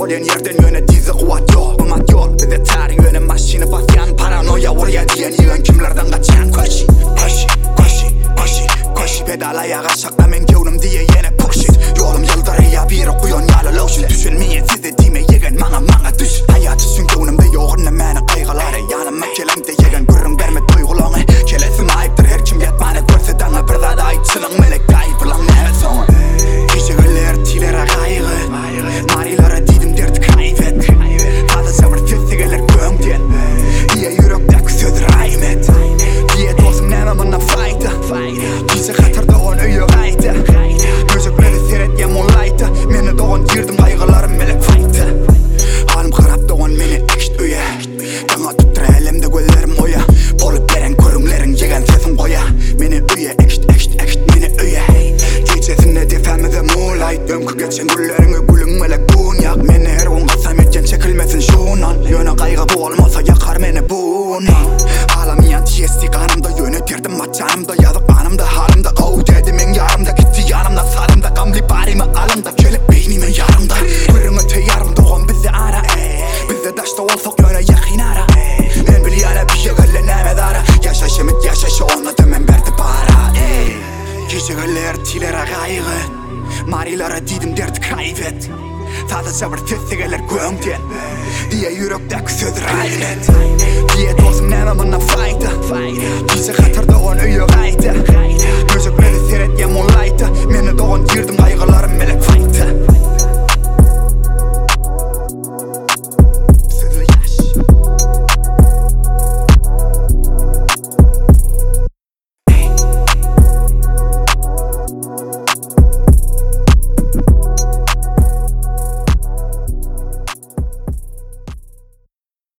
Olan yerden yöne dizi kuvat yol Umat yol bize tarih yöne maşini basyan Paranoya oraya diyen yığın kimlerden kaçan Koşi, koşi, koşi, koşi, koşi Pedal ayağa şakla men kevnim diye yine push it Yolum yıldırıya bir okuyon yalı lotion Düşünmeyin size dime yegen mana düş Hayatı sün kevnimde yoğun meni kaygıları Yanıma kelimde yegen gürün verme duygulanı Kelesim ayıptır her kim yetmane görse dana Bir daha ayıpçılın melek kayıp lan ne sonu Geceler tilere kaygı Marilara didim derdi kaybet Fazla sabır sesi gelir gömden İyi yürekdeki söz rahmet Diyet olsun neme bana fayda Gece katırda on öyle kaydı Gözükleri seyretken moonlight'ı Meni doğan girdim kaygılarım melek fayda Halim kırap doğan meni ekşit öye Dana tuttur elimde göllerim hoya Bolup veren körümlerin yegen sesim koya Meni öye ekşit meni öye Gecesinde defemize moonlight Dömkü geçen güllerini gülün melek bunyak Meni her gün kasam etken çekilmesin şunan Yöne kaygı bu olmasa yakar meni buna Ağlamayan TSD kanımda yönetirdim maçanımda Yazık anımda halimde kavu dedim en yarımda Gitti yanımda sarımda gamli barimi alımda Kelip beynimin yarımda Kırın öte yarım doğan bizi ara Bizde daşta olsak yöne yakın ara Men biliyana bir şey gölleneme dara Yaşaşı mit yaşaşı onu demen verdi para Geceler tilere kaygı Marilara didim derdi kaybet Fazla sabır sesi gelir gömden Diye yürekteki söz rahmet Diyet olsun neme bana fayda